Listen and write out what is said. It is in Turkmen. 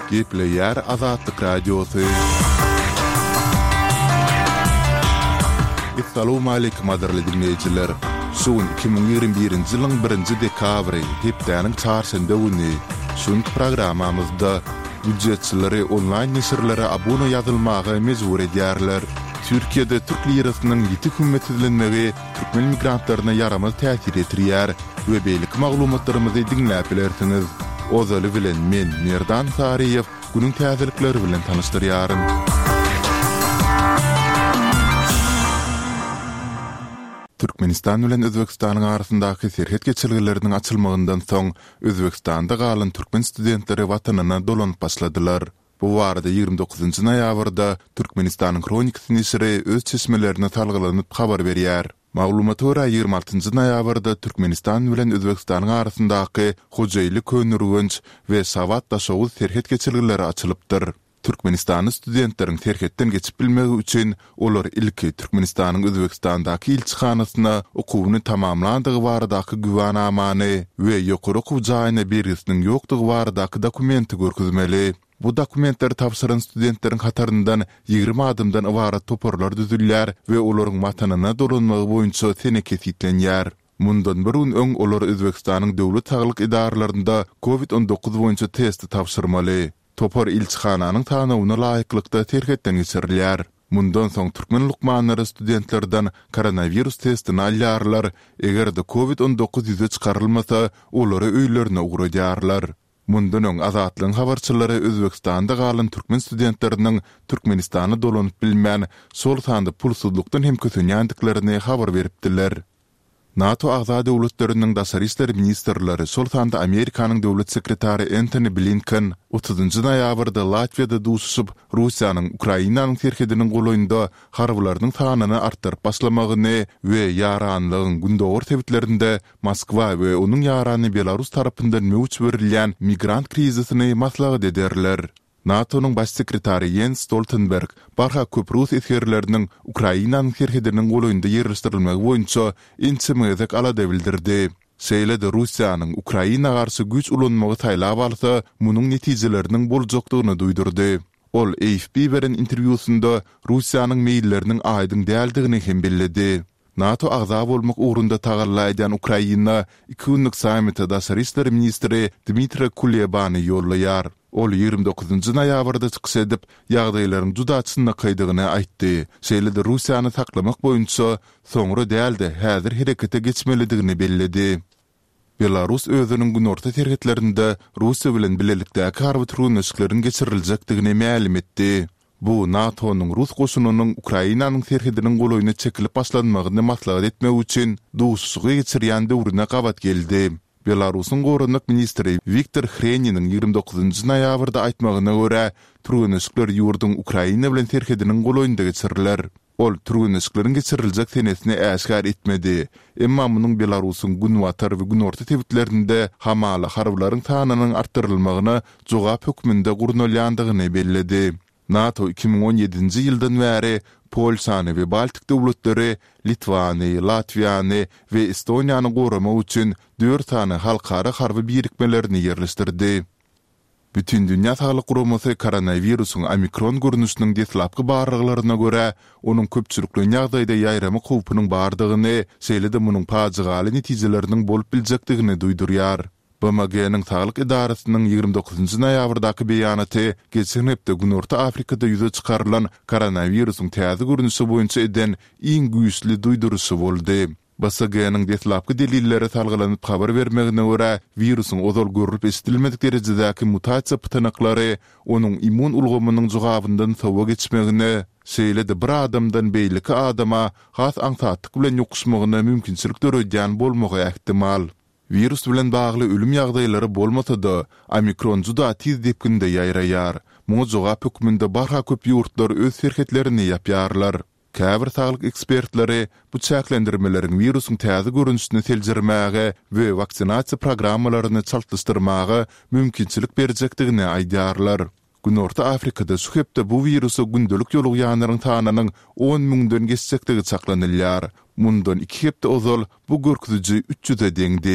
Gepleyer Azatlyk Radiosu. Assalamu alaykum adarly dinleyijiler. Şuun 2021-nji ýylyň 1-nji dekabry hepdeniň çarşamba güni şuň programamyzda ücretçileri onlaýn nesirlere abone ýazylmagy mejbur edýärler. Türkiýede türk lirasynyň ýiti hümmetlenmegi türkmen migrantlaryna ýaramaz täsir etýär we beýlik maglumatlarymyzy dinläp bilersiňiz. Ozaly bilen men Merdan Sariýew günüň täzelikleri bilen tanışdyrýarym. Türkmenistan bilen Özbekistanyň arasyndaky serhet geçirgileriniň açylmagyndan soň Özbekistanda galan türkmen studentleri watanyna dolanyp başladylar. Bu barada 29-njy noýabrda Türkmenistanyň Kronik nesiri öz çeşmelerini talgylanyp habar berýär. Maglumat görä 26-njy noýabrda Türkmenistan bilen Özbekistanyň arasyndaky hojaýlyk könürgünç we sawat daşawy serhet geçirgileri açylypdyr. Türkmenistan studentleriň terhetden geçip bilmegi üçin olar ilki Türkmenistanyň Özbekistandaky ilçihanasyna okuwyny tamamlandygy baradaky güwanamany we ýokary okuw jaýyna bergisiniň ýokdugy baradaky dokumenti görkezmeli. Bu dokumentleri tapşyran studentleriň hataryndan 20 adymdan ibarat toporlar düzülýär we olaryň watanyna dolanmagy boýunça seneke sitlenýär. Mundan birun öň olar Özbekistanyň döwlet saglyk idaralarynda COVID-19 boýunça testi tapşyrmaly. Topor ilçihananyň tanawyna laýyklykda terhetden geçirilýär. Mundan soň türkmen lukmanlary studentlerden koronavirus testini alýarlar. Egerde COVID-19 ýüze çykarylmasa, olary öýlerine ugrudýarlar. Mundan öň Azatlyň habarçylary Özbekistanda galan türkmen studentleriniň Türkmenistany dolanyp bilmän sol sanda pulsuzlukdan hem kötünýändiklerini habar beripdiler. NATO agza döwletleriniň daşary işler ministrleri sol sanda Amerikanyň döwlet sekretary Antony Blinken 30-njy noýabrda Latviýada duşup Russiýanyň Ukrainanyň terhediniň golaýynda harbylarynyň sanyny artdyryp başlamagyny we ýaranlygyň gündogor tebitlerinde Moskwa we onuň ýarany Belarus tarapyndan möwç berilýän migrant krizisini maslahat ederler. NATO'nun baş sekretary Jens Stoltenberg barha köp Rus eskerleriniň Ukrainanyň terhediniň golaýynda ýerleşdirilmegi boýunça inçimezek alada bildirdi. Şeýle-de Russiýanyň Ukraina garşy güç ulanmagy taýlap alsa, munyň netijeleriniň boljakdygyny duýdurdy. Ol AFP beren interwýusunda Russiýanyň meýilleriniň aýdyň däldigini hem belledi. NATO agza bolmak ugrunda tagallaýan Ukraina 2 günlük sammitde daşary işler ministri Dmitry Kulebany ýollaýar. Ol 29-njy noýabrda çykyş edip ýagdaýlaryň juda kaydygyny aýtdy. Şeýle-de Russiýany saklamak boýunça soňra däldi, häzir herekete geçmelidigini belledi. Belarus özüniň günorta terhetlerinde Russiýa bilen bilelikdäki harby turgunlyşyklaryň geçiriljekdigini ma'lum etdi. Bu NATO'nun Rus goşunynyň Ukrainanyň terhediniň golaýyna çekilip başlanmagyny maslahat etmek üçin duşsugy geçirýän döwrüne gabat geldi. Belarusyň gorunlyk ministri Viktor Hreninin 29-njy noýabrda aýtmagyna görä, turgunlyşyklar ýurduň Ukraina bilen terhediniň golaýynda geçiriler. Ol turgunlyşyklaryň geçiriljek senesini äşkar etmedi. Emma munyň Belarusyň günwatar we günorta tebitlerinde hamaly harbylaryň sanynyň artdyrylmagyna jogap hökmünde gurnalýandygyny belledi. NATO 2017-nji ýyldan bäri Polşany we Baltik döwletleri Litvany, Latviýany we Estoniýany goramak üçin 4 tane halkara harby birikmelerini ýerleşdirdi. Bütün dünýä saglyk guramasy koronawirusyň omikron görnüşiniň deslapky barlyklaryna görä, onuň köpçülikli ýagdaýda ýaýrama howpynyň bardygyny, şeýle-de munyň paçygaly netijeleriniň bolup biljekdigini duýdurýar. BMG-niň saglyk idarasynyň 29-njy noýabrdaky beýanaty geçen hepde Günorta Afrikada ýüze çykarylan koronawirusyň täze görnüşi boýunça eden iň güýçli duýdurusy boldy. BMG-niň deslapky delilleri salgylanyp habar bermegine görä, wirusyň ozal görülip estilmedik derejedäki mutasiýa pytanaklary onuň immun ulgamynyň jogabyndan sowa geçmegine, şeýle-de bir adamdan beýleki adama has aňsatlyk bilen ýokuşmagyna mümkinçilik döredýän bolmagy ähtimal. Virus bilen bagly ölüm ýagdaýlary bolmasa-da, omikron juda tiz depkinde ýaýraýar. Muňa jogap hökmünde barha köp ýurtlar öz serhetlerini ýapýarlar. Käbir saglyk ekspertleri bu çäklendirmeleriň wirusyň täze görünüşini seljirmäge we vaksinasiýa programmalaryny çaltystyrmaga mümkinçilik berjekdigini aýdýarlar. Günorta Afrikada şu hepde bu virusu gündelik ýolugýanlaryň tananyň 10 000-den geçsektigi çaklanylýar. Mundan 2 hepde ozal bu görküzüji 300-e deňdi.